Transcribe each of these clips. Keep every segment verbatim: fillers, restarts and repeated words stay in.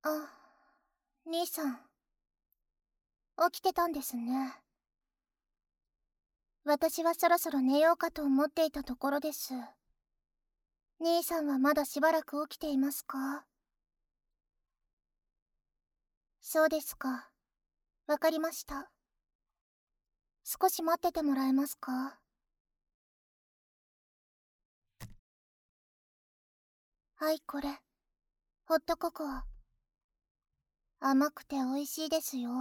あ、兄さん、起きてたんですね。私はそろそろ寝ようかと思っていたところです。兄さんはまだしばらく起きていますか？そうですか。わかりました。少し待っててもらえますか？はい、これ。ホットココア。甘くて美味しいですよ。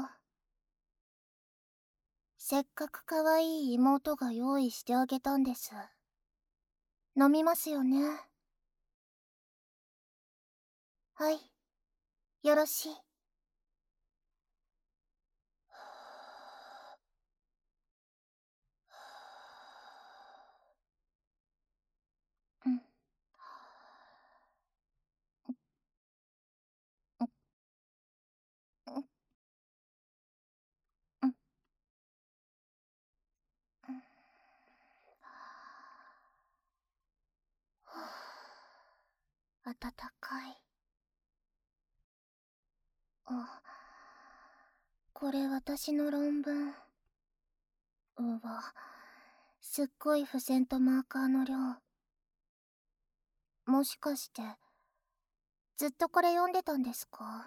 せっかく可愛い妹が用意してあげたんです。飲みますよね。はい、よろしい。うん。うん。うん。うん。暖かい。あ、これ私の論文。うわ、すっごい付箋とマーカーの量。もしかしてずっとこれ読んでたんですか？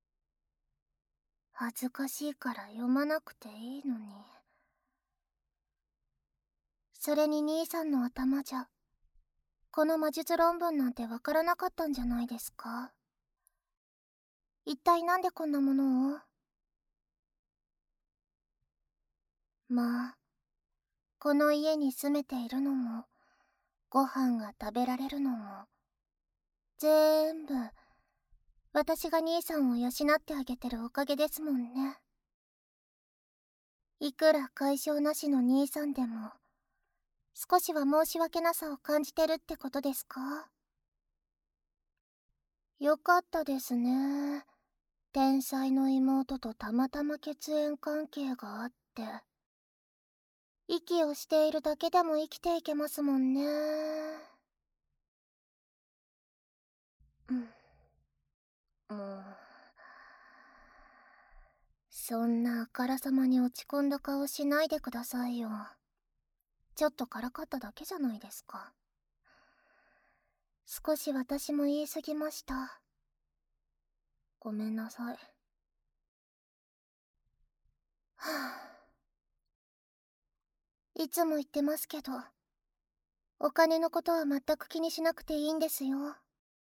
恥ずかしいから読まなくていいのに。それに兄さんの頭じゃこの魔術論文なんてわからなかったんじゃないですか？一体なんでこんなものを？まあ、この家に住めているのもご飯が食べられるのもぜーんぶ私が兄さんを養ってあげてるおかげですもんね。いくら解消なしの兄さんでも少しは申し訳なさを感じてるってことですか？よかったですね。天才の妹とたまたま血縁関係があって。息をしているだけでも生きていけますもんね。うん。もう、そんなあからさまに落ち込んだ顔しないでくださいよ。ちょっとからかっただけじゃないですか。少し私も言い過ぎました。ごめんなさい。はぁ。いつも言ってますけど、お金のことは全く気にしなくていいんですよ。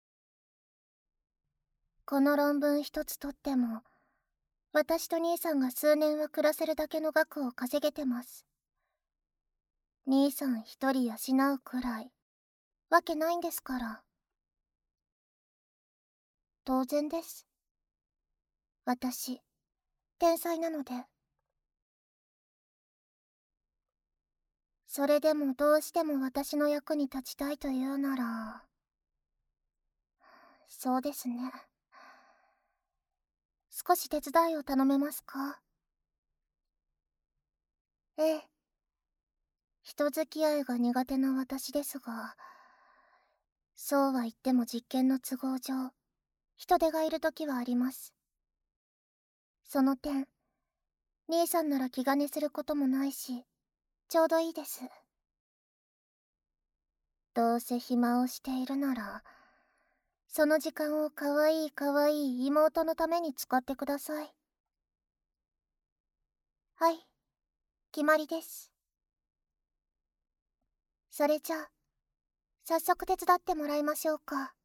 この論文一つとっても、私と兄さんが数年は暮らせるだけの額を稼げてます。兄さん一人養うくらい、わけないんですから。当然です。私、天才なので。それでもどうしても私の役に立ちたいというなら、そうですね。少し手伝いを頼めますか？ええ。人付き合いが苦手な私ですが、そうは言っても実験の都合上、人手がいる時はあります。その点、兄さんなら気兼ねすることもないし、ちょうどいいです。どうせ暇をしているなら、その時間をかわいいかわいい妹のために使ってください。はい、決まりです。それじゃあ、早速手伝ってもらいましょうか。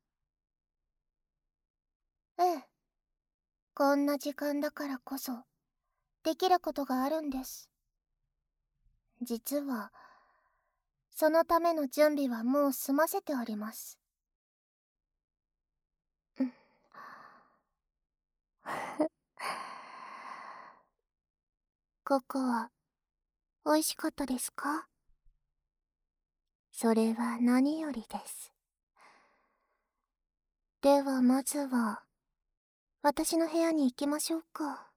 ええ、こんな時間だからこそ、できることがあるんです。実は、そのための準備はもう済ませてあります。うん。ココア、美味しかったですか？それは何よりです。ではまずは、私の部屋に行きましょうか。